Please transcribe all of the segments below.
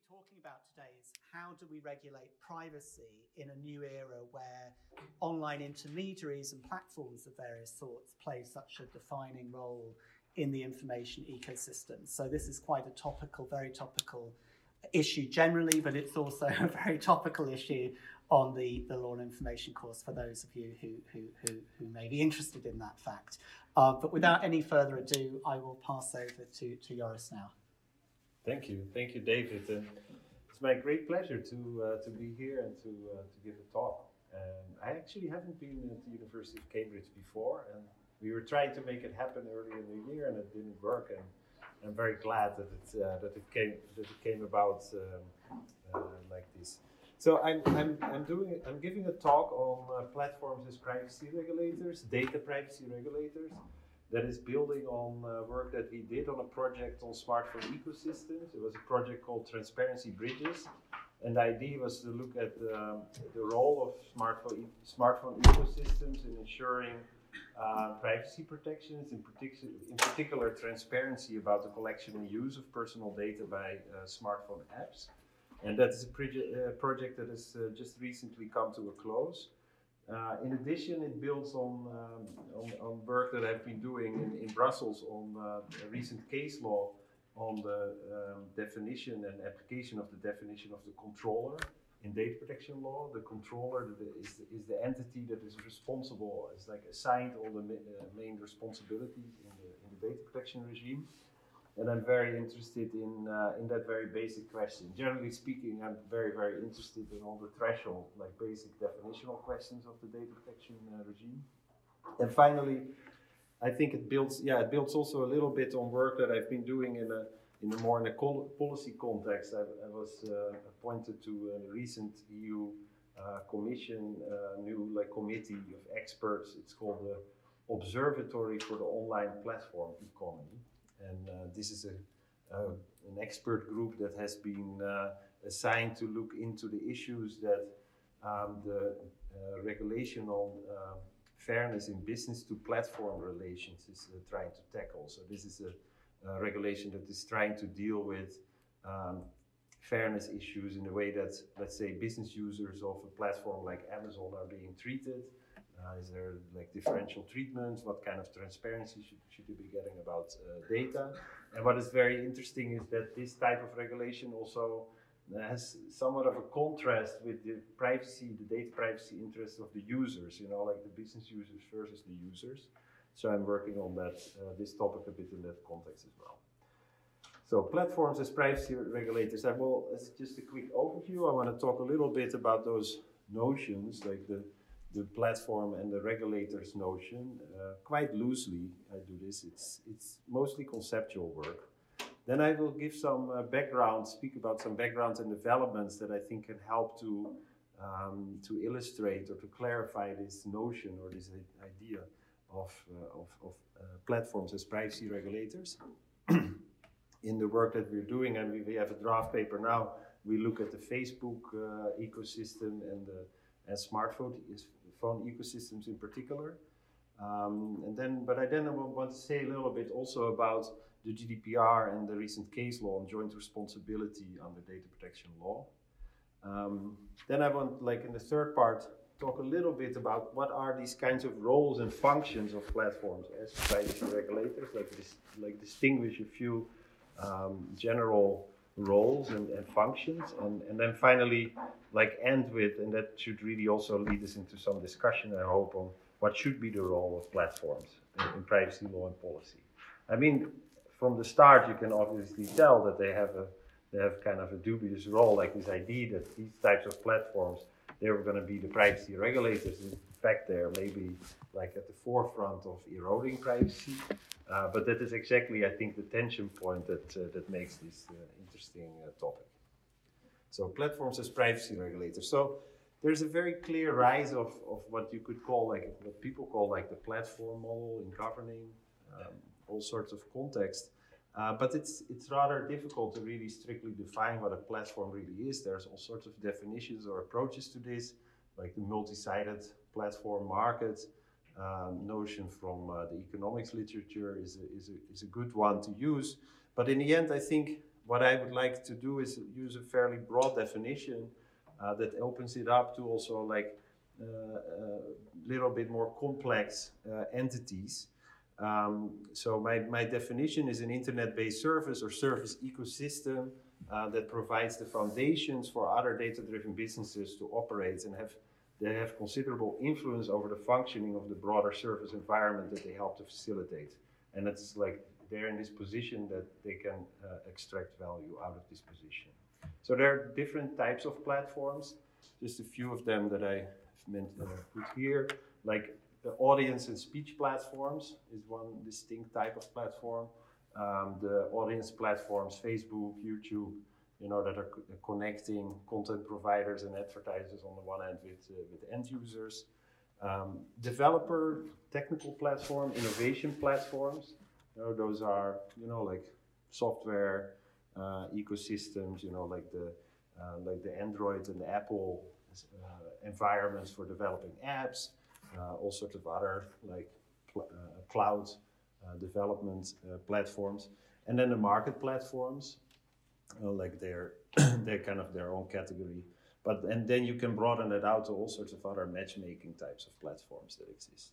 talking about today is how do we regulate privacy in a new era where online intermediaries and platforms of various sorts play such a defining role in the information ecosystem. So this is quite a topical, very topical issue generally, but it's also a very topical issue on the Law and Information course for those of you who may be interested in that fact. But without any further ado, I will pass over to Joris now. Thank you, David. And it's my great pleasure to be here and to give a talk. I actually haven't been at the University of Cambridge before, and we were trying to make it happen earlier in the year, and it didn't work. And I'm very glad that it came about like this. So I'm giving a talk on platforms as privacy regulators, data privacy regulators. That is building on work that we did on a project on smartphone ecosystems. It was a project called Transparency Bridges, and the idea was to look at the role of smartphone ecosystems in ensuring privacy protections, in particular transparency about the collection and use of personal data by smartphone apps. And that is a project that has just recently come to a close. In addition, it builds on work that I've been doing in Brussels on a recent case law on the definition and application of the definition of the controller in data protection law. The controller is the entity that is responsible, is like assigned all the main responsibilities in the data protection regime. And I'm very interested in that very basic question. Generally speaking, I'm very, very interested in all the threshold, like basic definitional questions of the data protection regime. And finally, I think it builds also a little bit on work that I've been doing in a policy context. I was appointed to a recent EU Commission new committee of experts. It's called the Observatory for the Online Platform Economy. And this is an expert group that has been assigned to look into the issues that the regulation on fairness in business to platform relations is trying to tackle. So this is a regulation that is trying to deal with fairness issues in the way that, let's say, business users of a platform like Amazon are being treated. Is there like differential treatment? What kind of transparency should you be getting about data? And what is very interesting is that this type of regulation also has somewhat of a contrast with the data privacy interests of the users, like the business users versus the users. So I'm working on that, this topic a bit in that context as well. So platforms as privacy regulators, as just a quick overview, I want to talk a little bit about those notions, like the platform and the regulators notion, quite loosely. I do this. It's mostly conceptual work. Then I will give some speak about some background and developments that I think can help to illustrate or to clarify this notion or this idea of platforms as privacy regulators. In the work that we're doing, and we have a draft paper now, we look at the Facebook ecosystem and smartphone ecosystems in particular. But I want to say a little bit also about the GDPR and the recent case law on joint responsibility under data protection law. Then I want, in the third part, talk a little bit about what are these kinds of roles and functions of platforms as privacy regulators, like distinguish a few general roles and functions, and then finally end with, and that should really also lead us into some discussion, I hope, on what should be the role of platforms in privacy law and policy. I mean, from the start you can obviously tell that they have kind of a dubious role, like this idea that these types of platforms, they were going to be the privacy regulators. In fact, they're maybe at the forefront of eroding privacy. But that is exactly, I think, the tension point that makes this interesting topic. So platforms as privacy regulators. So there's a very clear rise of what you could call, what people call the platform model in governing all sorts of contexts. But it's rather difficult to really strictly define what a platform really is. There's all sorts of definitions or approaches to this, like the multi-sided platform market. Notion from the economics literature is a good one to use. But in the end, I think what I would like to do is use a fairly broad definition that opens it up to also like little bit more complex entities. So my definition is an internet-based service or service ecosystem that provides the foundations for other data-driven businesses to operate and they have considerable influence over the functioning of the broader service environment that they help to facilitate. And it's like they're in this position that they can extract value out of this position. So there are different types of platforms. Just a few of them that I put here, like the audience and speech platforms is one distinct type of platform. The audience platforms, Facebook, YouTube, you know, that are connecting content providers and advertisers on the one hand with end users. Developer, technical platform, innovation platforms. You know, those are, you know, like software ecosystems, you know, like the Android and the Apple environments for developing apps, all sorts of other like cloud development platforms, and then the market platforms, like they're kind of their own category. And then you can broaden it out to all sorts of other matchmaking types of platforms that exist.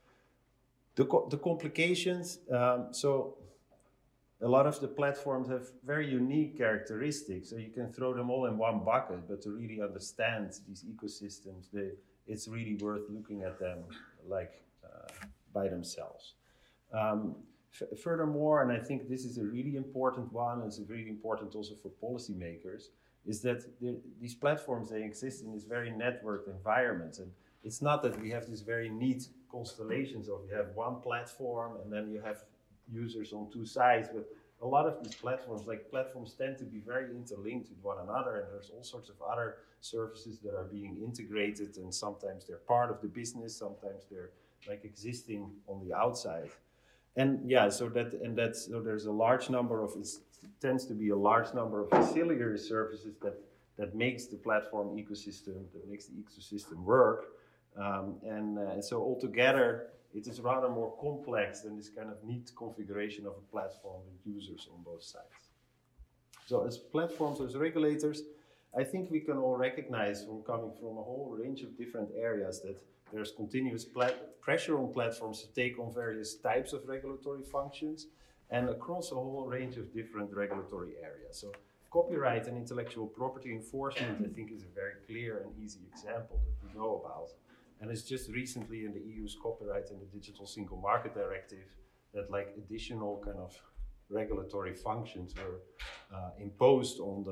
The complications, so a lot of the platforms have very unique characteristics, so you can throw them all in one bucket, but to really understand these ecosystems, it's really worth looking at them like by themselves. Furthermore, and I think this is a really important one, it's really important also for policymakers, is that these platforms, they exist in this very networked environment. And it's not that we have this very neat constellations of you have one platform and then you have users on two sides, but a lot of these platforms, like platforms tend to be very interlinked with one another, and there's all sorts of other services that are being integrated, and sometimes they're part of the business, sometimes they're like existing on the outside. And yeah, so there's a large number of, it tends to be a large number of ancillary services that makes the platform ecosystem, that makes the ecosystem work. And so altogether, it is rather more complex than this kind of neat configuration of a platform with users on both sides. So as platforms, as regulators, I think we can all recognize from coming from a whole range of different areas that there's continuous pressure on platforms to take on various types of regulatory functions and across a whole range of different regulatory areas. So copyright and intellectual property enforcement, I think, is a very clear and easy example that we know about. And it's just recently in the EU's copyright and the Digital Single Market Directive that like additional kind of regulatory functions were imposed on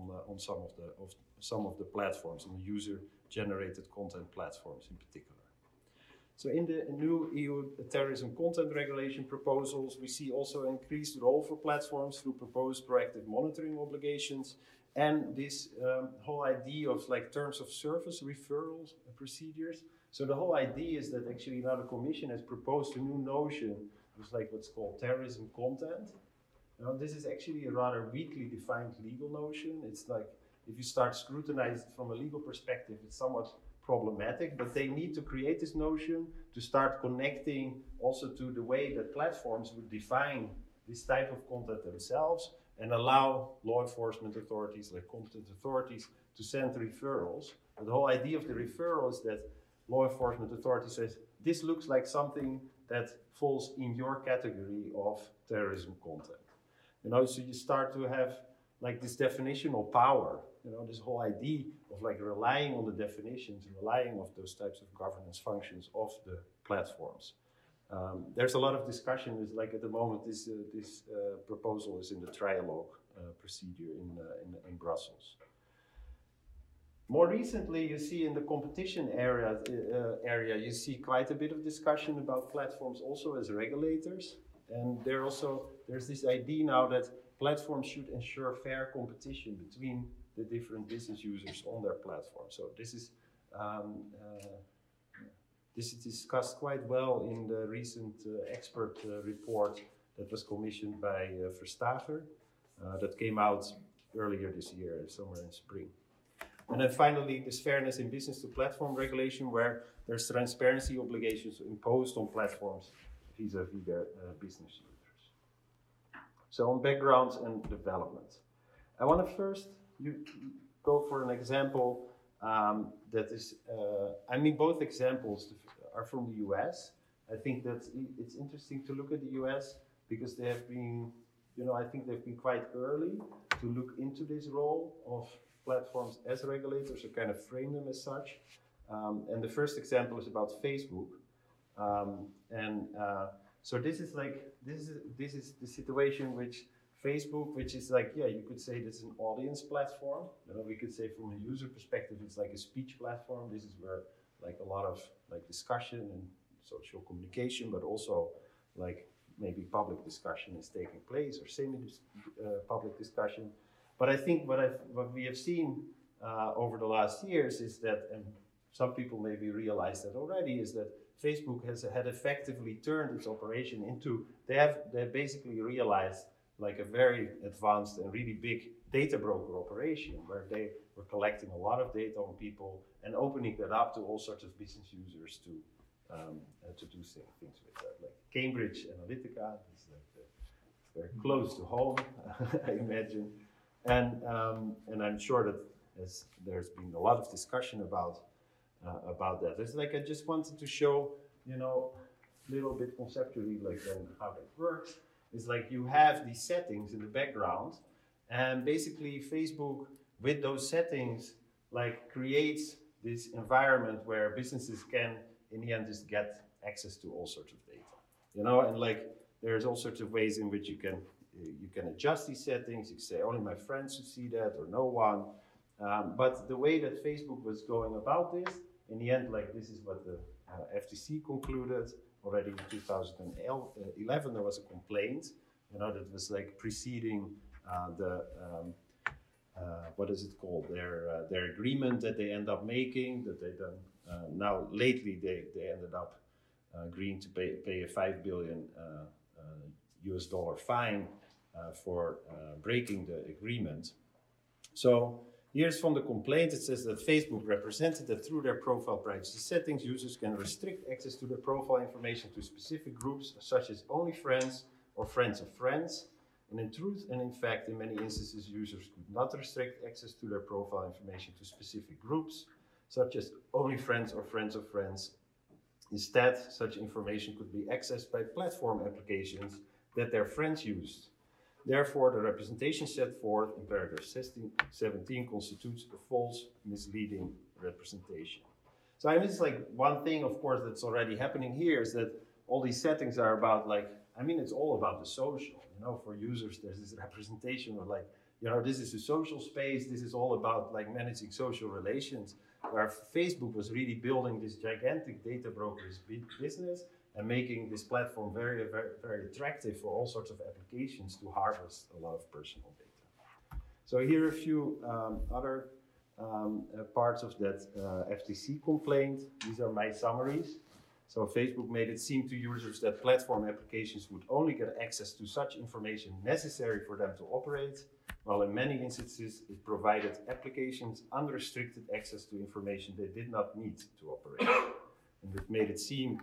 some of the platforms, on the user-generated content platforms in particular. So in the new EU terrorism content regulation proposals, we see also an increased role for platforms through proposed proactive monitoring obligations, and this whole idea of like terms of service referrals procedures. So the whole idea is that actually now the Commission has proposed a new notion, it's like what's called terrorism content. Now, this is actually a rather weakly defined legal notion. It's like, if you start scrutinizing it from a legal perspective, it's somewhat problematic, but they need to create this notion to start connecting also to the way that platforms would define this type of content themselves and allow law enforcement authorities, like competent authorities, to send referrals. And the whole idea of the referral is that law enforcement authority says, this looks like something that falls in your category of terrorism content. You know, so you start to have like this definitional power, you know, this whole idea of like relying on the definitions, relying on those types of governance functions of the platforms. There's a lot of discussion. Is like at the moment, this proposal is in the trialogue procedure in Brussels. More recently, you see in the competition area, you see quite a bit of discussion about platforms also as regulators. And there's this idea now that platforms should ensure fair competition between the different business users on their platform. So this is discussed quite well in the recent expert report that was commissioned by Verstager, that came out earlier this year, somewhere in spring. And then finally, this fairness in business to platform regulation, where there's transparency obligations imposed on platforms vis-a-vis their business users. So on background and development. I want to first go for an example that is, I mean, both examples are from the US. I think that it's interesting to look at the US because they have been, you know, I think they've been quite early to look into this role of platforms as regulators, or kind of frame them as such. And the first example is about Facebook. So this is the situation which Facebook, which is like, yeah, you could say this is an audience platform. You know, we could say from a user perspective, it's like a speech platform. This is where like a lot of like discussion and social communication, but also like maybe public discussion is taking place, or semi-public discussion. But I think what we have seen over the last years is that, and some people maybe realize that already, is that Facebook had effectively turned its operation into, they basically realized like a very advanced and really big data broker operation, where they were collecting a lot of data on people and opening that up to all sorts of business users to do things with that. Like Cambridge Analytica is like very close to home, I imagine, and I'm sure that there's been a lot of discussion about that. It's like I just wanted to show, you know, a little bit conceptually like how that works. It's like you have these settings in the background, and basically Facebook with those settings like creates this environment where businesses can in the end just get access to all sorts of data, you know, and like there's all sorts of ways in which you can adjust these settings. You can say only my friends should see that, or no one. But the way that Facebook was going about this, in the end, like this is what the FTC concluded already in 2011. There was a complaint, you know, that was like preceding what is it called? Their agreement that they end up making. That they done now lately they ended up agreeing to pay a $5 billion US dollar fine for breaking the agreement. So here's from the complaint. It says that Facebook represented that through their profile privacy settings, users can restrict access to their profile information to specific groups, such as only friends or friends of friends. And in truth and in fact, in many instances, users could not restrict access to their profile information to specific groups, such as only friends or friends of friends. Instead, such information could be accessed by platform applications that their friends used. Therefore, the representation set forth in paragraph 17 constitutes a false, misleading representation. So I mean, it's like one thing, of course, that's already happening here is that all these settings are about like, I mean, it's all about the social. You know, for users, there's this representation of like, you know, this is a social space. This is all about like managing social relations, where Facebook was really building this gigantic data brokerage business and making this platform very, very, very attractive for all sorts of applications to harvest a lot of personal data. So here are a few other parts of that FTC complaint. These are my summaries. So Facebook made it seem to users that platform applications would only get access to such information necessary for them to operate, while in many instances it provided applications unrestricted access to information they did not need to operate. And it made it seem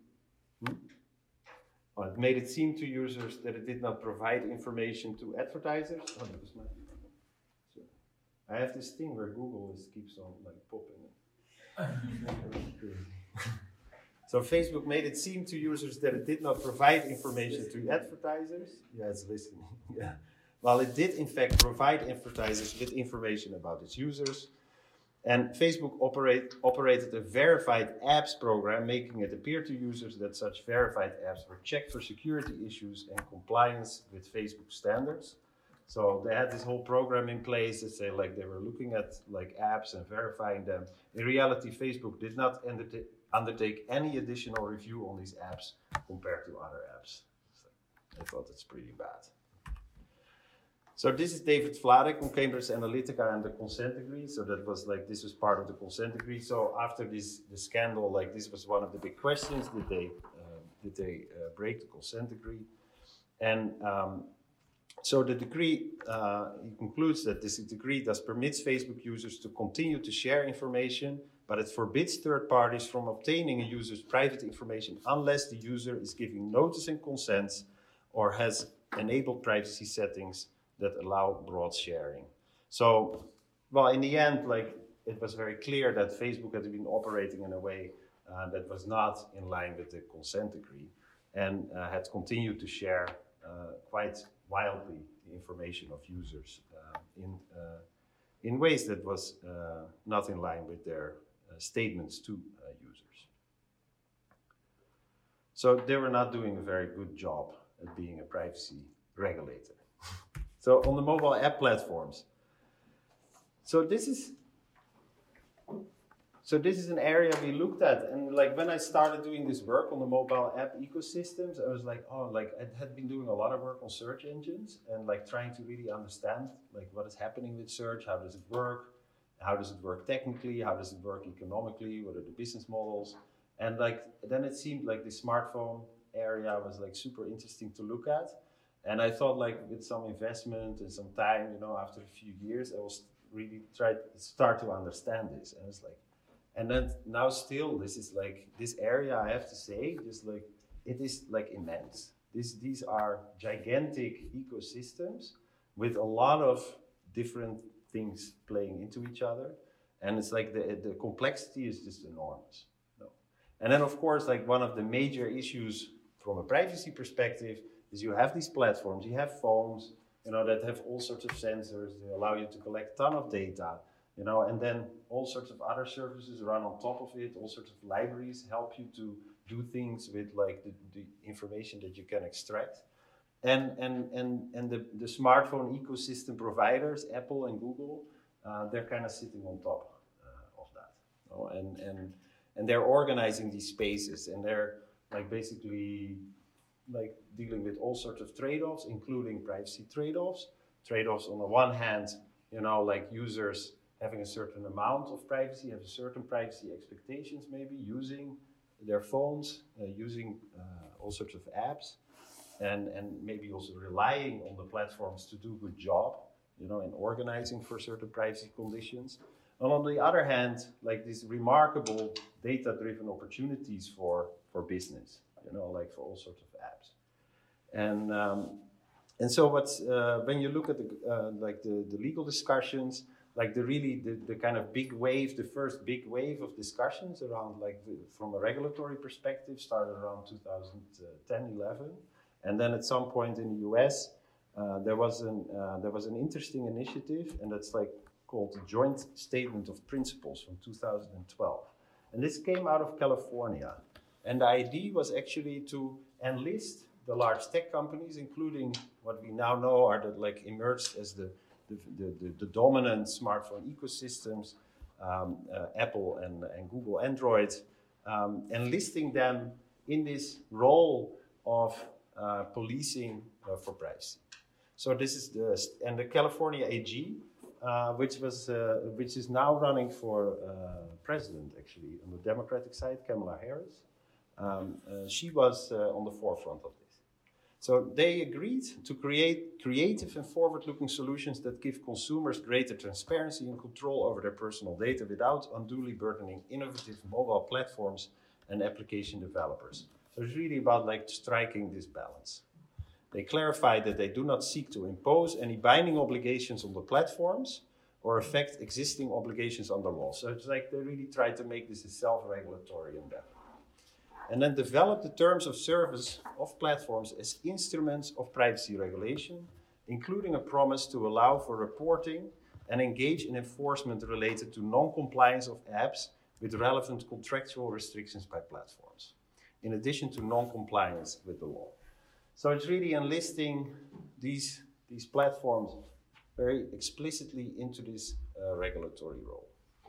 to users that it did not provide information to advertisers. Oh, that was my. So I have this thing where Google keeps on like popping it. So Facebook made it seem to users that it did not provide information to advertisers. Yeah, it's listening. Yeah. While it did in fact provide advertisers with information about its users. And Facebook operated a verified apps program, making it appear to users that such verified apps were checked for security issues and compliance with Facebook standards. So they had this whole program in place that say like they were looking at like apps and verifying them. In reality, Facebook did not undertake any additional review on these apps compared to other apps. So I thought that's pretty bad. So this is David Vladek from Cambridge Analytica and the consent decree. So that was like, this was part of the consent decree. So after the scandal, like this was one of the big questions, did they break the consent decree? And so the decree, he concludes that this decree thus permits Facebook users to continue to share information, but it forbids third parties from obtaining a user's private information unless the user is giving notice and consent or has enabled privacy settings that allow broad sharing. So, well, in the end, like, it was very clear that Facebook had been operating in a way that was not in line with the consent decree, and had continued to share quite wildly the information of users in ways that was not in line with their statements to users. So they were not doing a very good job at being a privacy regulator. So on the mobile app platforms, so this is an area we looked at, and like when I started doing this work on the mobile app ecosystems, I was like, oh, like I had been doing a lot of work on search engines and like trying to really understand like what is happening with search, how does it work technically, how does it work economically, what are the business models, and like then it seemed like the smartphone area was like super interesting to look at, and I thought like with some investment and some time, you know, after a few years, I was really start to understand this, and it's like. And then now still, this is like, this area, I have to say, just like, it is like immense. These are gigantic ecosystems with a lot of different things playing into each other. And it's like the complexity is just enormous. No. And then of course, like one of the major issues from a privacy perspective is you have these platforms, you have phones, you know, that have all sorts of sensors, they allow you to collect a ton of data. You know, and then all sorts of other services run on top of it. All sorts of libraries help you to do things with like the information that you can extract. And the smartphone ecosystem providers, Apple and Google, they're kind of sitting on top of that. You know? And they're organizing these spaces, and they're like basically like dealing with all sorts of trade-offs, including privacy trade-offs. Trade-offs on the one hand, you know, like users having a certain amount of privacy, have a certain privacy expectations maybe, using their phones, using all sorts of apps, and maybe also relying on the platforms to do a good job, you know, in organizing for certain privacy conditions. And on the other hand, like these remarkable data-driven opportunities for business, you know, like for all sorts of apps. And so what's, when you look at the legal discussions, like the kind of big wave, the first big wave of discussions around like from a regulatory perspective started around 2010, 11. And then at some point in the US, there was an interesting initiative, and that's like called the Joint Statement of Principles from 2012. And this came out of California. And the idea was actually to enlist the large tech companies, including what we now know are the like emerged as the dominant smartphone ecosystems, Apple and Google Android, enlisting them in this role of policing for privacy. So this is the California AG, which is now running for president actually on the Democratic side, Kamala Harris. She was on the forefront of this. So they agreed to create creative and forward-looking solutions that give consumers greater transparency and control over their personal data without unduly burdening innovative mobile platforms and application developers. So it's really about like striking this balance. They clarified that they do not seek to impose any binding obligations on the platforms or affect existing obligations under law. So it's like they really tried to make this a self-regulatory endeavor. And then develop the terms of service of platforms as instruments of privacy regulation, including a promise to allow for reporting and engage in enforcement related to non-compliance of apps with relevant contractual restrictions by platforms, in addition to non-compliance with the law. So it's really enlisting these platforms very explicitly into this regulatory role.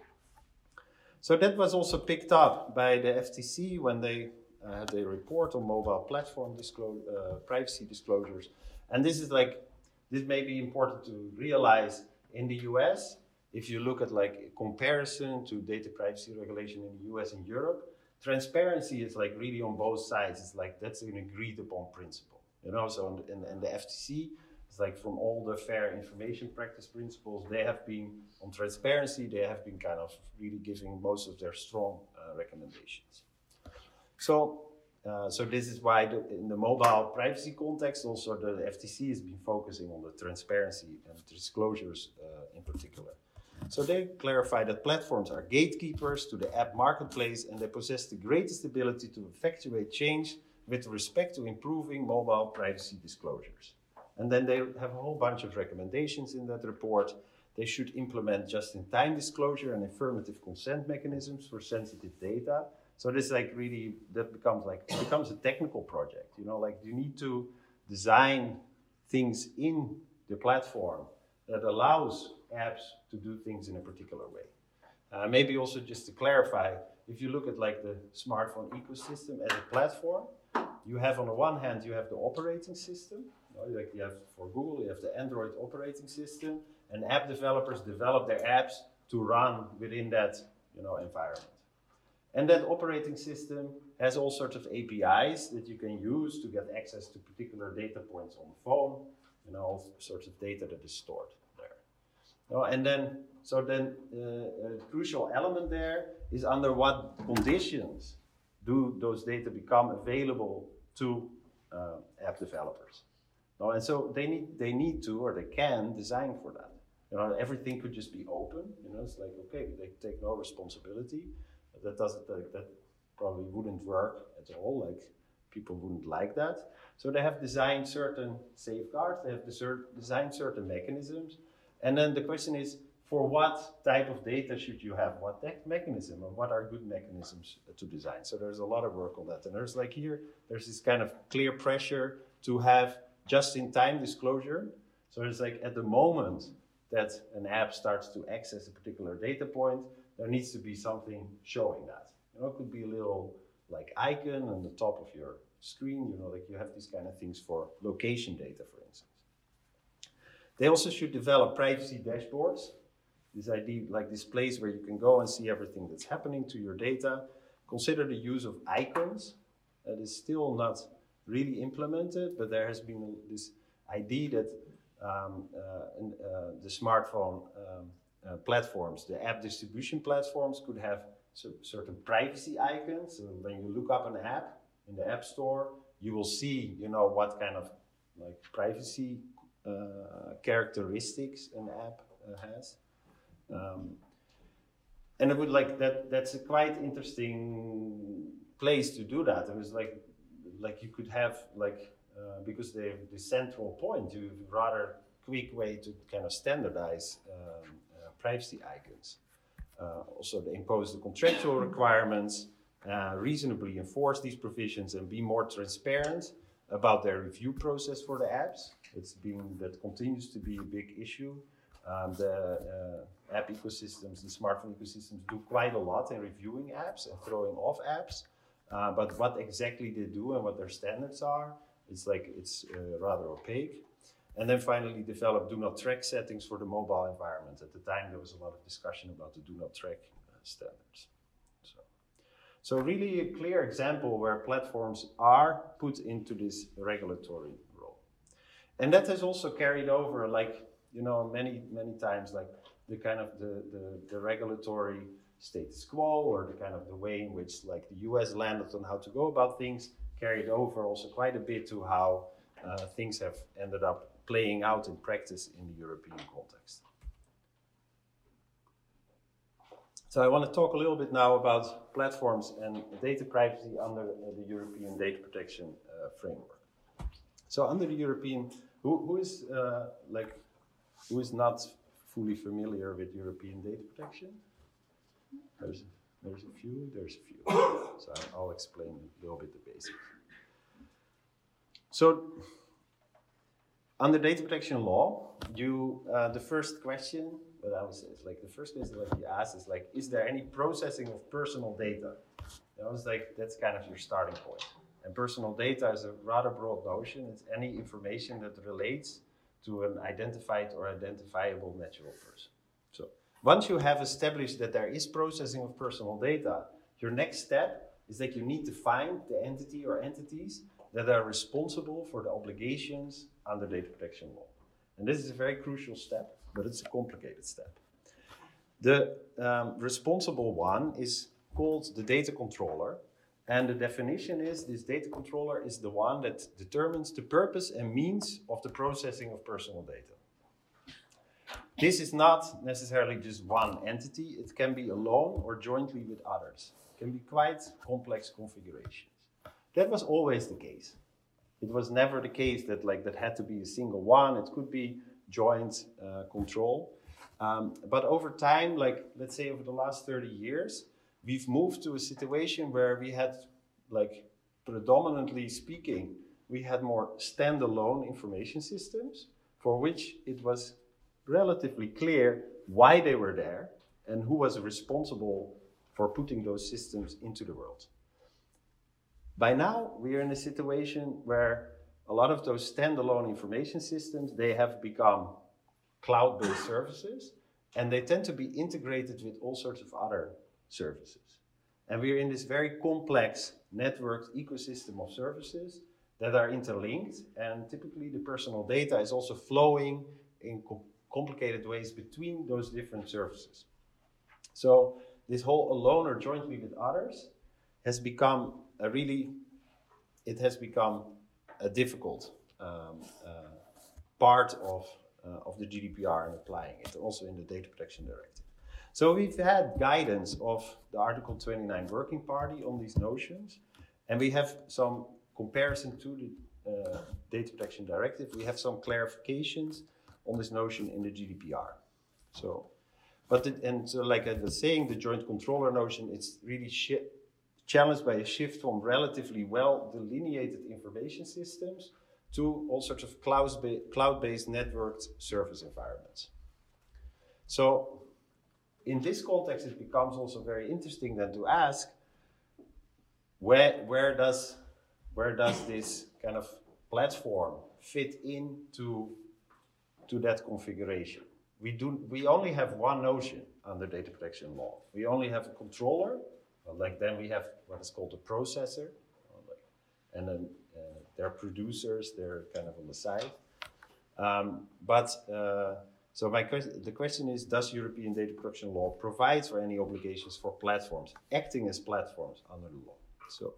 So that was also picked up by the FTC when they had a report on mobile platform privacy disclosures. And this may be important to realize in the US, if you look at like a comparison to data privacy regulation in the US and Europe, transparency is like really on both sides. It's like that's an agreed upon principle, you know. So in the FTC, it's like from all the fair information practice principles, they have been on transparency, they have been kind of really giving most of their strong recommendations. So So this is why in the mobile privacy context, also the FTC has been focusing on the transparency and disclosures in particular. So they clarify that platforms are gatekeepers to the app marketplace, and they possess the greatest ability to effectuate change with respect to improving mobile privacy disclosures. And then they have a whole bunch of recommendations in that report. They should implement just-in-time disclosure and affirmative consent mechanisms for sensitive data. So this like really, that becomes a technical project, you know, like you need to design things in the platform that allows apps to do things in a particular way. Maybe also just to clarify, if you look at like the smartphone ecosystem as a platform, you have on the one hand, you have the operating system, you know, like you have for Google, you have the Android operating system, and app developers develop their apps to run within that, you know, environment. And that operating system has all sorts of APIs that you can use to get access to particular data points on the phone, you know, all sorts of data that is stored there. Oh, and then, a crucial element there is under what conditions do those data become available to app developers. Oh, and so they need to, or they can design for that. You know, everything could just be open. You know, it's like, okay, they take no responsibility. That probably wouldn't work at all. Like people wouldn't like that. So they have designed certain safeguards. They have designed certain mechanisms. And then the question is, for what type of data should you have? What mechanism, or what are good mechanisms to design? So there's a lot of work on that. And there's like here, there's this kind of clear pressure to have just-in-time disclosure. So it's like at the moment that an app starts to access a particular data point, there needs to be something showing that. You know, it could be a little like icon on the top of your screen, you know, like you have these kind of things for location data, for instance. They also should develop privacy dashboards. This idea, like this place where you can go and see everything that's happening to your data. Consider the use of icons. That is still not really implemented, but there has been this idea that the smartphone platforms, the app distribution platforms could have certain privacy icons. So when you look up an app in the App Store, you will see, you know, what kind of like privacy characteristics an app has. And it would like that's a quite interesting place to do that. It was like you could have like because they have the central point, you have a rather quick way to kind of standardize privacy icons. Also, they impose the contractual requirements, reasonably enforce these provisions, and be more transparent about their review process for the apps. That continues to be a big issue. The app ecosystems, the smartphone ecosystems do quite a lot in reviewing apps and throwing off apps. But what exactly they do and what their standards are, it's rather opaque. And then finally develop do not track settings for the mobile environment. At the time there was a lot of discussion about the do not track standards. So really a clear example where platforms are put into this regulatory role. And that has also carried over, like, you know, many times, like the kind of the regulatory status quo, or the kind of the way in which like the US landed on how to go about things, carried over also quite a bit to how things have ended up playing out in practice in the European context. So I want to talk a little bit now about platforms and data privacy under the European Data Protection Framework. So under the European, who is not fully familiar with European data protection? There's a few. So I'll explain a little bit the basics. So under data protection law, the first question, what I would say is like the first question that you ask is like, is there any processing of personal data? You know, it's like that's kind of your starting point. And personal data is a rather broad notion. It's any information that relates to an identified or identifiable natural person. So once you have established that there is processing of personal data, your next step is that you need to find the entity or entities that are responsible for the obligations under data protection law. And this is a very crucial step, but it's a complicated step. The responsible one is called the data controller, And the definition is this data controller is the one that determines the purpose and means of the processing of personal data. This is not necessarily just one entity. It can be alone or jointly with others. It can be quite complex configurations. That was always the case. It was never the case that that had to be a single one. It could be joint control. But over time, let's say over the last 30 years, we've moved to a situation where we had, predominantly speaking, we had more standalone information systems for which it was relatively clear why they were there and who was responsible for putting those systems into the world. By now, we are in a situation where a lot of those standalone information systems, they have become cloud-based services, and they tend to be integrated with all sorts of other services. And we're in this very complex networked ecosystem of services that are interlinked, and typically the personal data is also flowing in complicated ways between those different services. So this whole alone or jointly with others has become a difficult part of the GDPR and applying it, also in the Data Protection Directive. So we've had guidance of the Article 29 Working Party on these notions, and we have some comparison to the Data Protection Directive. We have some clarifications on this notion in the GDPR. So, like I was saying, the joint controller notion, it's really challenged by a shift from relatively well delineated information systems to all sorts of cloud-based networked service environments. So in this context, it becomes also very interesting then to ask, where does this kind of platform fit into that configuration? We only have one notion under data protection law. We only have a controller, then we have what is called a processor, and then there are producers, they're kind of on the side. So the question is, does European data protection law provide for any obligations for platforms, acting as platforms under the law? So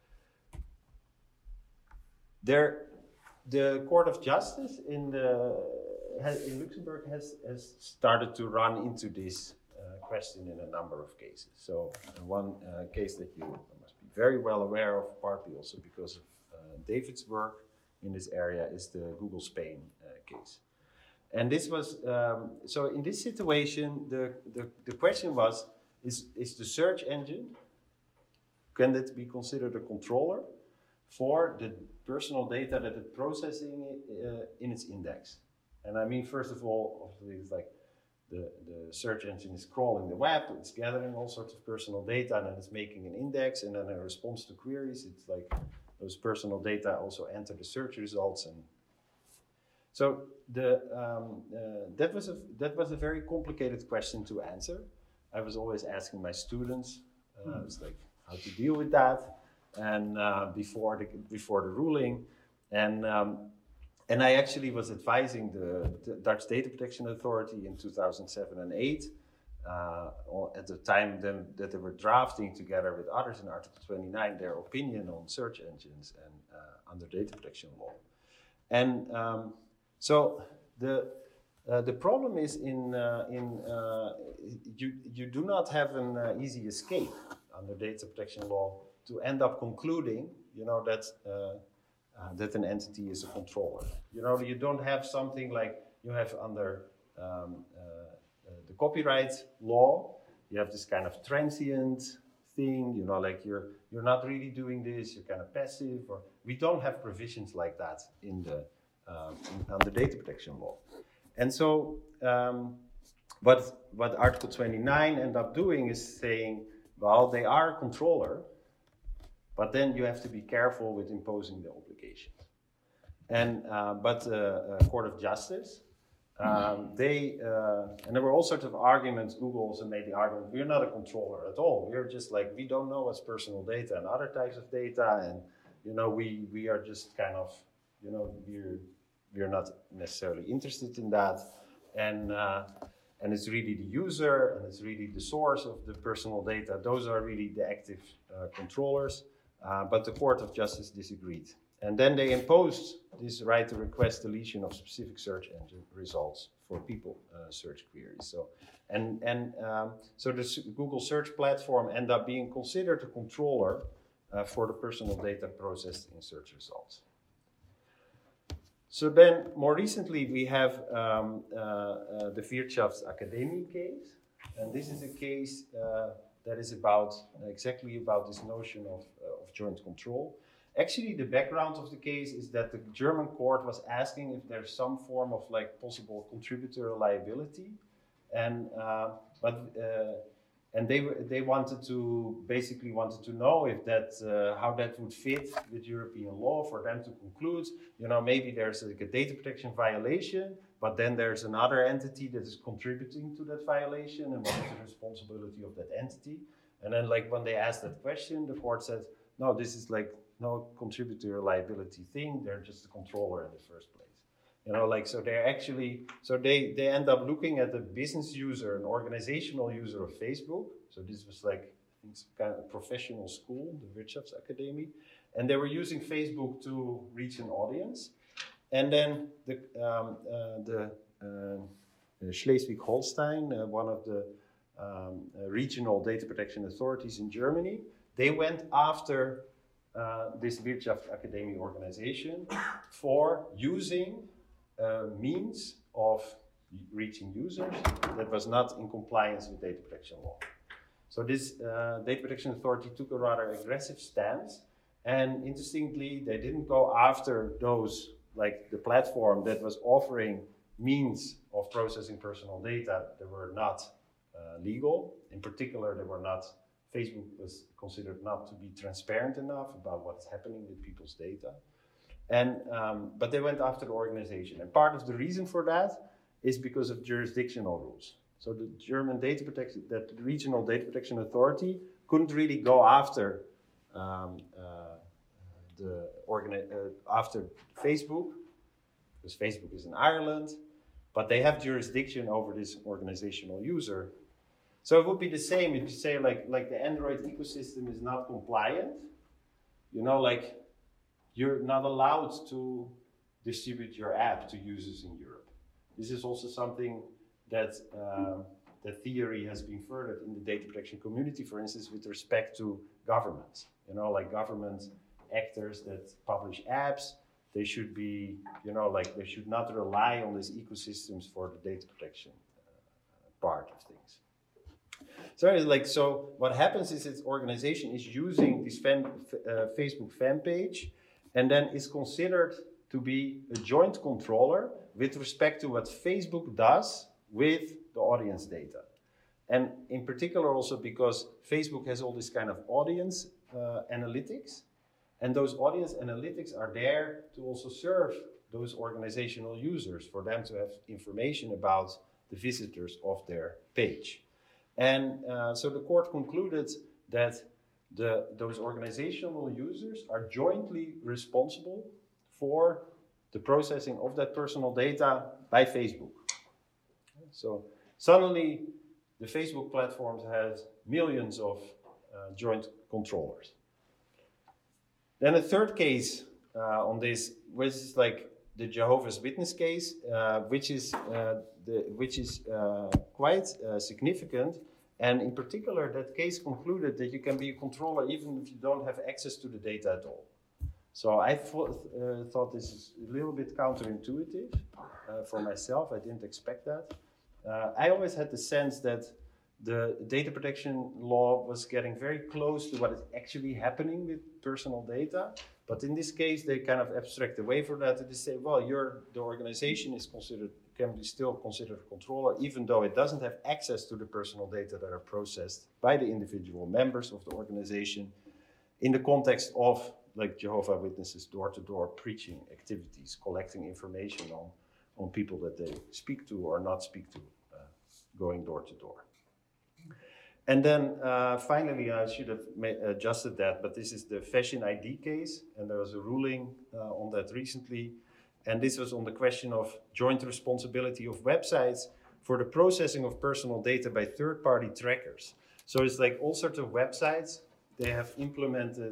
the Court of Justice in Luxembourg has started to run into this question in a number of cases. So one case that you must be very well aware of, partly also because of David's work in this area, is the Google Spain case. And this was, so in this situation, the question was, is the search engine, can that be considered a controller for the personal data that it's processing in its index? And I mean, first of all, obviously, it's like the search engine is crawling the web, it's gathering all sorts of personal data, and then it's making an index, and then in response to queries, it's like those personal data also enter the search results. And so that was a very complicated question to answer. I was always asking my students, it's like how to deal with that, and before the ruling, and I actually was advising the Dutch Data Protection Authority in 2007 and 2008, at the time that they were drafting together with others in Article 29 their opinion on search engines and under data protection law. And so the problem is you do not have an easy escape under data protection law to end up concluding, that an entity is a controller. You don't have something like you have under the copyright law. You have this kind of transient thing, like you're not really doing this, you're kind of passive. Or we don't have provisions like that in the under data protection law. And so what Article 29 ended up doing is saying, well, they are a controller, but then you have to be careful with imposing the obligations. And but Court of Justice, and there were all sorts of arguments. Google also made the argument, we're not a controller at all. We're just like, we don't know what's personal data and other types of data, and we are just kind of, we're not necessarily interested in that. And it's really the user, and it's really the source of the personal data. Those are really the active controllers. but the Court of Justice disagreed. And then they imposed this right to request deletion of specific search engine results for people search queries. So, so the Google search platform ended up being considered a controller for the personal data processed in search results. So then, more recently, we have the Wirtschaftsakademie case, and this is a case that is about exactly about this notion of joint control. Actually, the background of the case is that the German court was asking if there's some form of like possible contributor liability, and they wanted to basically know if that how that would fit with European law for them to conclude, you know, maybe there's like a data protection violation, but then there's another entity that is contributing to that violation, and what is the responsibility of that entity? And then, like, when they asked that question, the court said, no, this is like no contributor liability thing. They're just a controller in the first place. You know, like, so they're actually, so they end up looking at the business user, an organizational user of Facebook. So this was like, I think, some kind of professional school, the Wirtschaftsakademie. And they were using Facebook to reach an audience. And then the Schleswig-Holstein, one of the regional data protection authorities in Germany, they went after this Wirtschaftsakademie organization for using means of reaching users that was not in compliance with data protection law. So this data protection authority took a rather aggressive stance, and interestingly, they didn't go after those, like the platform that was offering means of processing personal data that were not legal. In particular, they were not, Facebook was considered not to be transparent enough about what's happening with people's data. And, but they went after the organization. And part of the reason for that is because of jurisdictional rules. So the German data protection, that regional data protection authority couldn't really go after after Facebook, because Facebook is in Ireland, but they have jurisdiction over this organizational user. So it would be the same if you say like the Android ecosystem is not compliant, you know, like you're not allowed to distribute your app to users in Europe. This is also something that the theory has been furthered in the data protection community, for instance, with respect to governments. You know, like government actors that publish apps, they should be, you know, like they should not rely on these ecosystems for the data protection part of things. So it's like, so what happens is its organization is using this Facebook fan page, and then is considered to be a joint controller with respect to what Facebook does with the audience data. And in particular also because Facebook has all this kind of audience analytics, and those audience analytics are there to also serve those organizational users, for them to have information about the visitors of their page. And so the court concluded that those organizational users are jointly responsible for the processing of that personal data by Facebook. So suddenly the Facebook platforms has millions of joint controllers. Then a third case on this, which is like the Jehovah's Witness case, which is quite significant. And in particular, that case concluded that you can be a controller even if you don't have access to the data at all. So I thought this is a little bit counterintuitive for myself. I didn't expect that. I always had the sense that the data protection law was getting very close to what is actually happening with personal data. But in this case, they kind of abstract away from that and they say, well, the organization is can be still considered a controller, even though it doesn't have access to the personal data that are processed by the individual members of the organization in the context of, like, Jehovah's Witnesses door-to-door preaching activities, collecting information on people that they speak to or not speak to, going door-to-door. And then finally, I should have adjusted that, but this is the Fashion ID case, and there was a ruling on that recently. And this was on the question of joint responsibility of websites for the processing of personal data by third-party trackers. So it's like all sorts of websites, they have implemented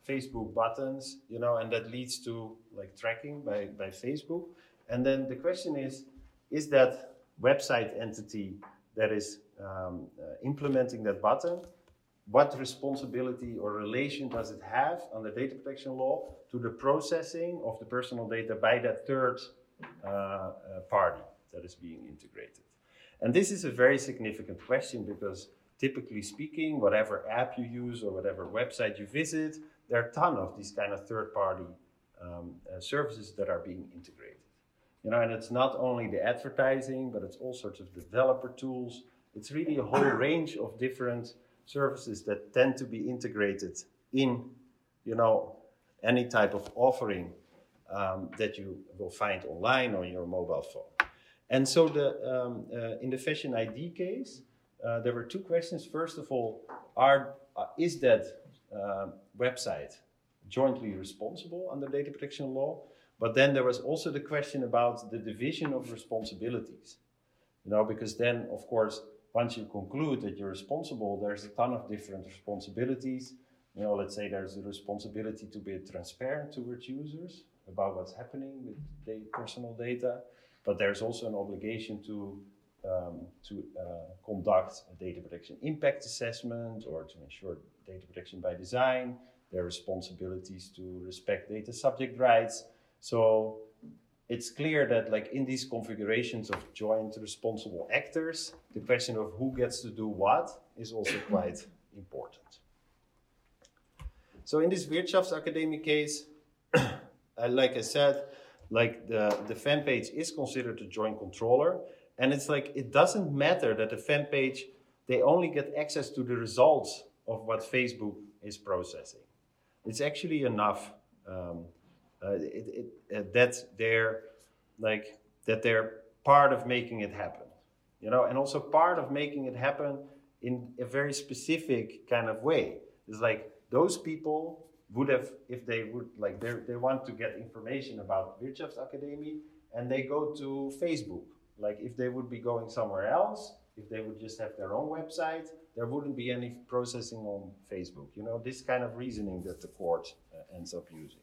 Facebook buttons, you know, and that leads to like tracking by Facebook. And then the question is that website entity that is implementing that button, what responsibility or relation does it have under data protection law to the processing of the personal data by that third party that is being integrated? And this is a very significant question because typically speaking, whatever app you use or whatever website you visit, there are a ton of these kind of third-party services that are being integrated. You know, and it's not only the advertising, but it's all sorts of developer tools. It's really a whole range of different services that tend to be integrated in, you know, any type of offering that you will find online or on your mobile phone. And so in the Fashion ID case, there were two questions. First of all, is that website jointly responsible under data protection law? But then there was also the question about the division of responsibilities. You know, because then, of course, once you conclude that you're responsible, there's a ton of different responsibilities. You know, let's say there's a responsibility to be transparent towards users about what's happening with personal data, but there's also an obligation to conduct a data protection impact assessment or to ensure data protection by design. There are responsibilities to respect data subject rights. So it's clear that like in these configurations of joint responsible actors, the question of who gets to do what is also quite important. So in this Wirtschaftsakademie case, like I said, like the fan page is considered a joint controller. And it's like, it doesn't matter that the fan page, they only get access to the results of what Facebook is processing. It's actually enough that they're part of making it happen, you know, and also part of making it happen in a very specific kind of way. It's like those people would have, if they would like, they want to get information about Wirtschaftsakademie and they go to Facebook. Like if they would be going somewhere else, if they would just have their own website, there wouldn't be any processing on Facebook. You know, this kind of reasoning that the court ends up using.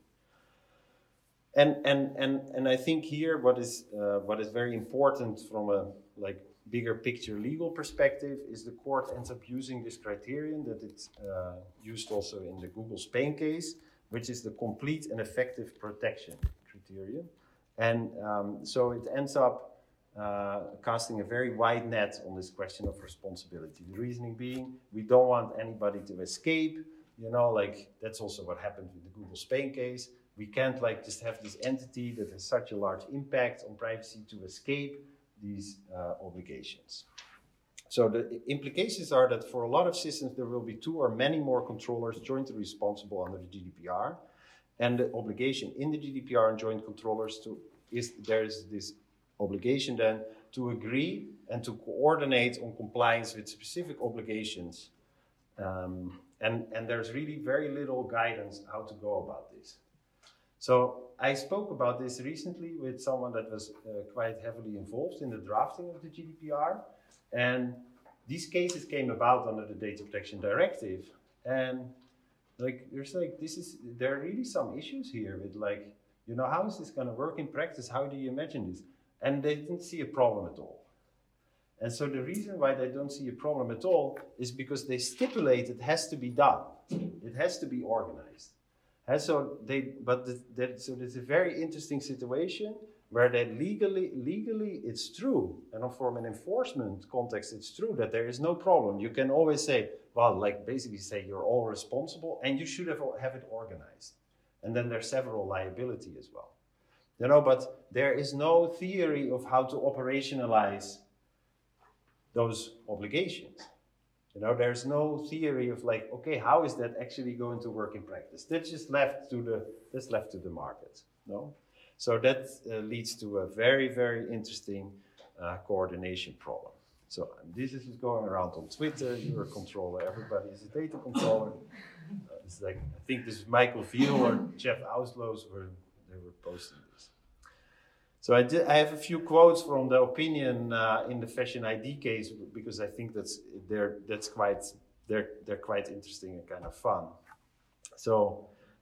And I think here what is very important from a like bigger picture legal perspective is the court ends up using this criterion that it's used also in the Google Spain case, which is the complete and effective protection criterion. And so it ends up casting a very wide net on this question of responsibility. The reasoning being, we don't want anybody to escape, you know, like that's also what happened with the Google Spain case. We can't like just have this entity that has such a large impact on privacy to escape these obligations. So the implications are that for a lot of systems, there will be two or many more controllers jointly responsible under the GDPR. And the obligation in the GDPR and joint controllers there is this obligation then to agree and to coordinate on compliance with specific obligations. And there's really very little guidance how to go about this. So I spoke about this recently with someone that was quite heavily involved in the drafting of the GDPR. And these cases came about under the Data Protection Directive. And like, there are really some issues here with like, you know, how is this going to work in practice? How do you imagine this? And they didn't see a problem at all. And so the reason why they don't see a problem at all is because they stipulate it has to be done. It has to be organized. And so so it's a very interesting situation where they legally it's true. And from an enforcement context, it's true that there is no problem. You can always say, well, like basically say you're all responsible and you should have it organized. And then there's several liability as well. You know, but there is no theory of how to operationalize those obligations. You know, there's no theory of like, okay, how is that actually going to work in practice? That's just left to the market. No, so that leads to a very, very interesting coordination problem. So this is going around on Twitter. You're a controller. Everybody is a data controller. It's like I think this is Michael Veal or Jeff Ausloos they were posting this. So I have a few quotes from the opinion in the Fashion ID case because I think they're quite interesting and kind of fun. So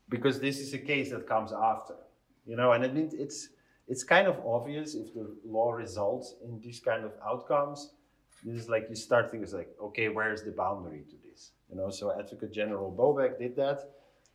because this is a case that comes after, you know, and it means it's kind of obvious if the law results in these kind of outcomes. This is like you start thinking, like, okay, where's the boundary to this? You know, so Advocate General Bobek did that.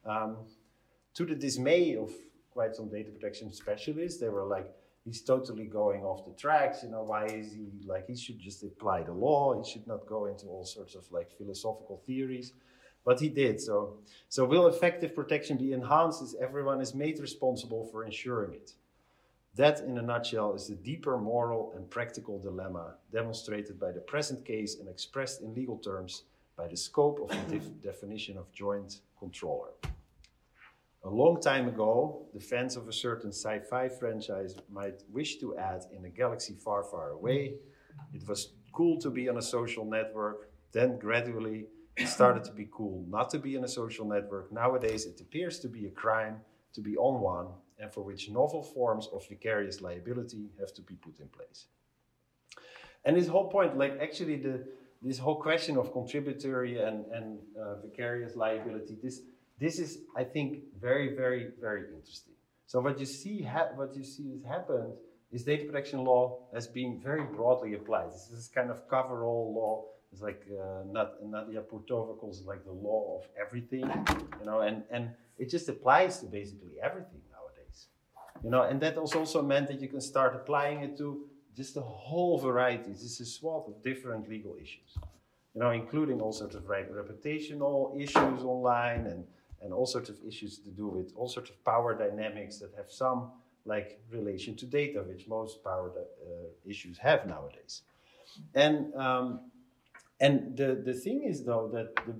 To the dismay of quite some data protection specialists, they were like, he's totally going off the tracks, you know, why is he, like, he should just apply the law, he should not go into all sorts of like philosophical theories. But he did. So will effective protection be enhanced as everyone is made responsible for ensuring it? That, in a nutshell, is the deeper moral and practical dilemma demonstrated by the present case and expressed in legal terms by the scope of the definition of joint controller. A long time ago, the fans of a certain sci-fi franchise might wish to add, in a galaxy far, far away, it was cool to be on a social network. Then gradually it started to be cool not to be on a social network. Nowadays it appears to be a crime to be on one, and for which novel forms of vicarious liability have to be put in place. And this whole point, like actually this whole question of contributory and vicarious liability, this is, I think, very, very, very interesting. So what you see has happened is data protection law has been very broadly applied. This is kind of cover-all law. It's like Nadia Purtova calls it like the law of everything, you know, and it just applies to basically everything nowadays, you know, and that also meant that you can start applying it to just a whole variety. This is a swath of different legal issues, you know, including all sorts of reputational issues online and all sorts of issues to do with all sorts of power dynamics that have some like relation to data, which most power issues have nowadays. And the thing is, though, that the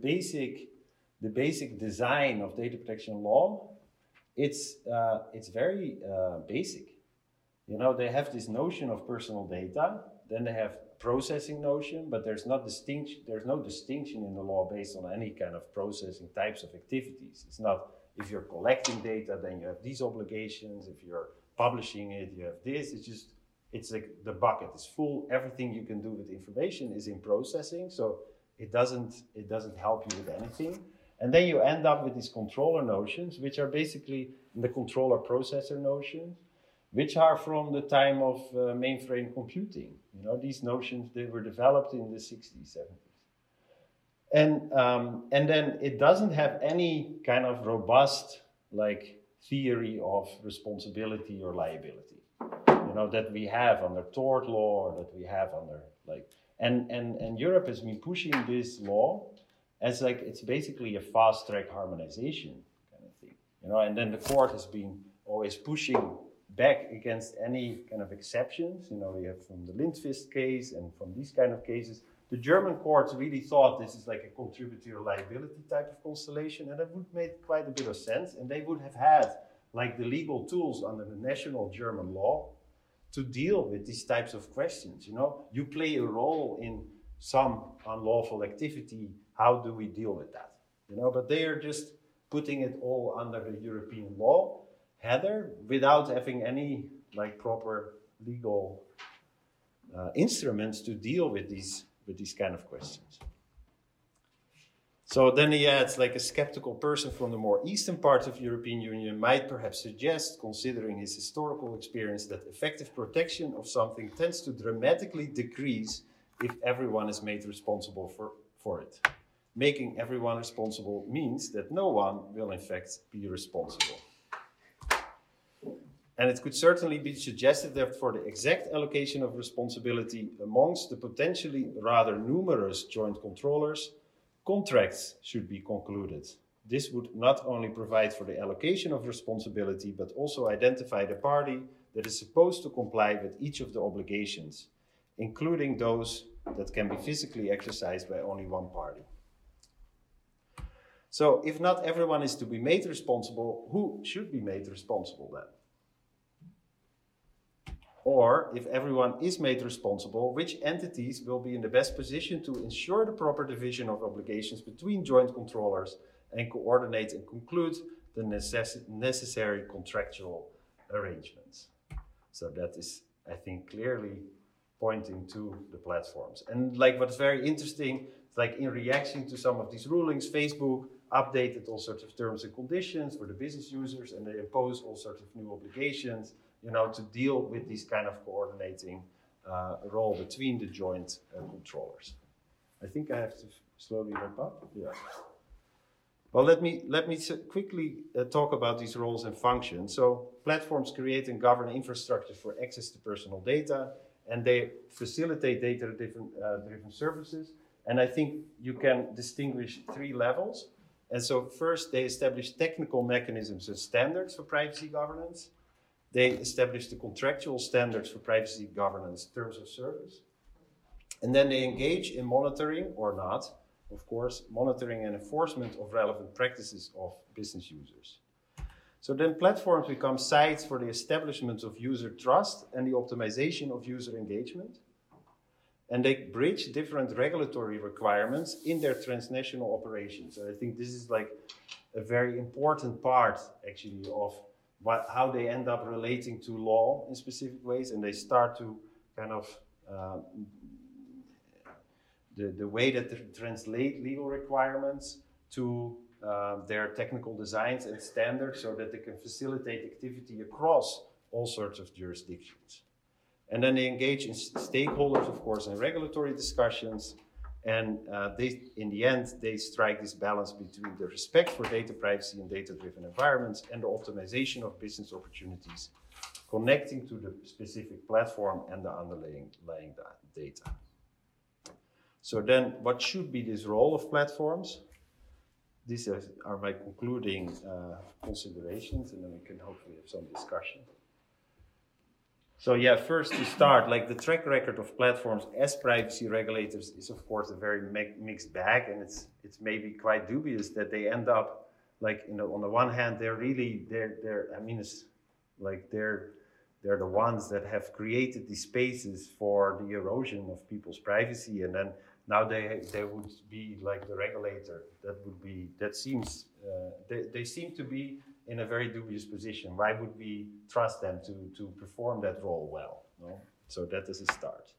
basic design of data protection law, it's very basic. You know, they have this notion of personal data, then they have processing notion, but there's no distinction in the law based on any kind of processing types of activities. It's not, if you're collecting data, then you have these obligations. If you're publishing it, you have this. It's like the bucket is full. Everything you can do with information is in processing, so it doesn't help you with anything. And then you end up with these controller notions, which are basically the controller processor notions, which are from the time of mainframe computing. You know, these notions, they were developed in the 60s, 70s. And then it doesn't have any kind of robust like theory of responsibility or liability, you know, that we have under tort law or that we have under like, and Europe has been pushing this law as like, it's basically a fast track harmonization kind of thing, you know, and then the court has been always pushing back against any kind of exceptions. You know, we have from the Lindqvist case and from these kind of cases. The German courts really thought this is like a contributory liability type of constellation, and that would make quite a bit of sense. And they would have had like the legal tools under the national German law to deal with these types of questions. You know, you play a role in some unlawful activity. How do we deal with that? You know, but they are just putting it all under the European law header without having any like proper legal instruments to deal with these kind of questions. So then he adds, like, a skeptical person from the more eastern parts of the European Union might perhaps suggest, considering his historical experience, that effective protection of something tends to dramatically decrease if everyone is made responsible for it. Making everyone responsible means that no one will in fact be responsible. And it could certainly be suggested that for the exact allocation of responsibility amongst the potentially rather numerous joint controllers, contracts should be concluded. This would not only provide for the allocation of responsibility, but also identify the party that is supposed to comply with each of the obligations, including those that can be physically exercised by only one party. So if not everyone is to be made responsible, who should be made responsible then? Or, if everyone is made responsible, which entities will be in the best position to ensure the proper division of obligations between joint controllers and coordinate and conclude the necessary contractual arrangements? So that is, I think, clearly pointing to the platforms. And like what's very interesting, like in reaction to some of these rulings, Facebook updated all sorts of terms and conditions for the business users, and they impose all sorts of new obligations, you know, to deal with this kind of coordinating role between the joint controllers. I think I have to slowly wrap up. Yeah. Well, let me quickly talk about these roles and functions. So platforms create and govern infrastructure for access to personal data, and they facilitate data-driven services. And I think you can distinguish 3 levels. And so first, they establish technical mechanisms and standards for privacy governance. They establish the contractual standards for privacy governance, terms of service. And then they engage in monitoring or not, of course, monitoring and enforcement of relevant practices of business users. So then platforms become sites for the establishment of user trust and the optimization of user engagement. And they bridge different regulatory requirements in their transnational operations. And I think this is like a very important part, actually, of how they end up relating to law in specific ways. And they start to kind of the way that they translate legal requirements to their technical designs and standards so that they can facilitate activity across all sorts of jurisdictions. And then they engage in stakeholders, of course, in regulatory discussions. And in the end, they strike this balance between the respect for data privacy and data-driven environments and the optimization of business opportunities, connecting to the specific platform and the underlying data. So then, what should be this role of platforms? These are my concluding considerations, and then we can hopefully have some discussion. So yeah, first to start, like the track record of platforms as privacy regulators is of course a very mixed bag, and it's maybe quite dubious that they end up like, you know, on the one hand they're the ones that have created these spaces for the erosion of people's privacy, and then now they would be like the regulator. They seem to be in a very dubious position. Why would we trust them to perform that role well? No? So that is a start.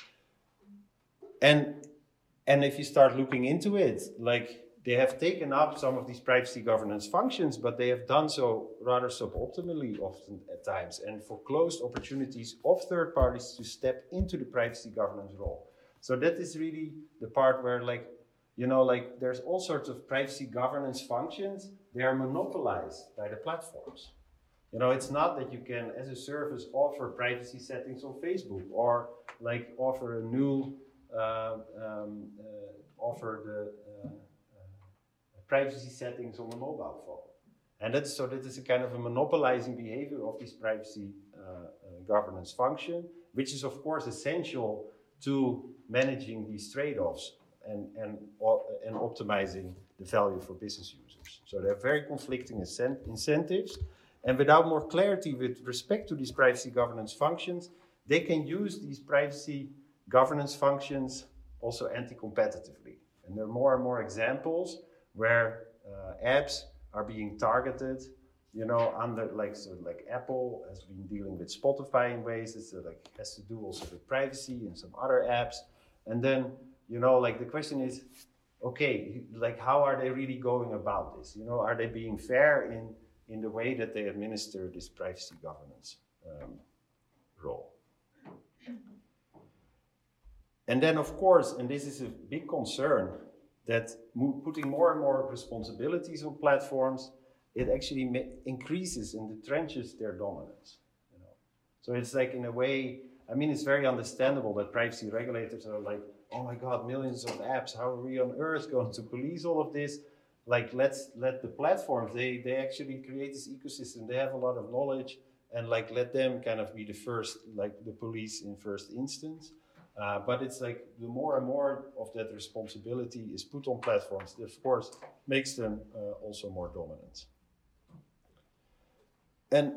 And if you start looking into it, like they have taken up some of these privacy governance functions, but they have done so rather suboptimally often at times, and foreclosed opportunities of third parties to step into the privacy governance role. So that is really the part where, like, you know, like there's all sorts of privacy governance functions. They are monopolized by the platforms. You know, it's not that you can, as a service, offer privacy settings on Facebook, or like offer a new, privacy settings on a mobile phone. And that is a kind of a monopolizing behavior of this privacy governance function, which is of course essential to managing these trade-offs and optimizing the value for business users. So they're very conflicting incentives, and without more clarity with respect to these privacy governance functions, they can use these privacy governance functions also anti-competitively. And there are more and more examples where apps are being targeted, you know, under like Apple has been dealing with Spotify in ways that has to do also with privacy and some other apps. And then, you know, like the question is, okay, like how are they really going about this? You know, are they being fair in the way that they administer this privacy governance role? And then, of course, and this is a big concern, that putting more and more responsibilities on platforms, it actually increases and entrenches their dominance. You know? So it's like, in a way, I mean, it's very understandable that privacy regulators are like, oh my God, millions of apps, how are we on earth going to police all of this? Like, let's let the platforms, they actually create this ecosystem, they have a lot of knowledge, and like let them kind of be the first, like the police in first instance. But it's like the more and more of that responsibility is put on platforms, that of course makes them also more dominant. And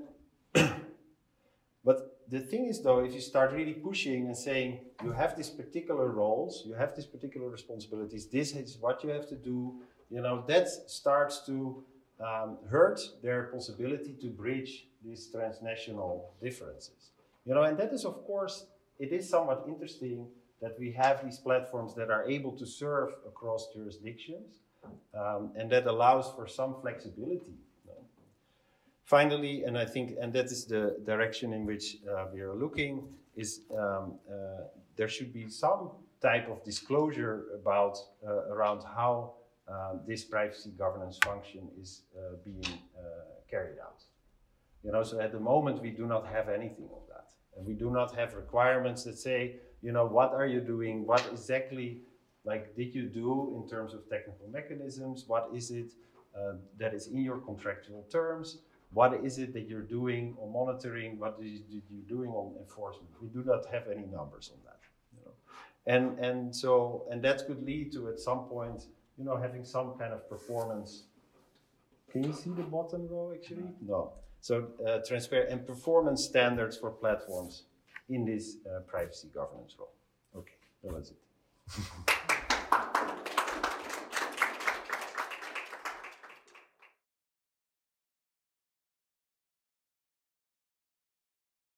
but the thing is, though, if you start really pushing and saying you have these particular roles, you have these particular responsibilities, this is what you have to do, you know, that starts to hurt their possibility to bridge these transnational differences. You know, and that is, of course, it is somewhat interesting that we have these platforms that are able to serve across jurisdictions. and that allows for some flexibility. Finally, and I think, and that is the direction in which we are looking, is there should be some type of disclosure about around how this privacy governance function is being carried out. You know, so at the moment we do not have anything of that, and we do not have requirements that say, you know, what are you doing? What exactly, like, did you do in terms of technical mechanisms? What is it that is in your contractual terms? What is it that you're doing on monitoring? What is it you're doing on enforcement? We do not have any numbers on that, you know. And that could lead to, at some point, you know, having some kind of performance. Can you see the bottom row actually? No. So transparent and performance standards for platforms in this privacy governance role. Okay, that was it.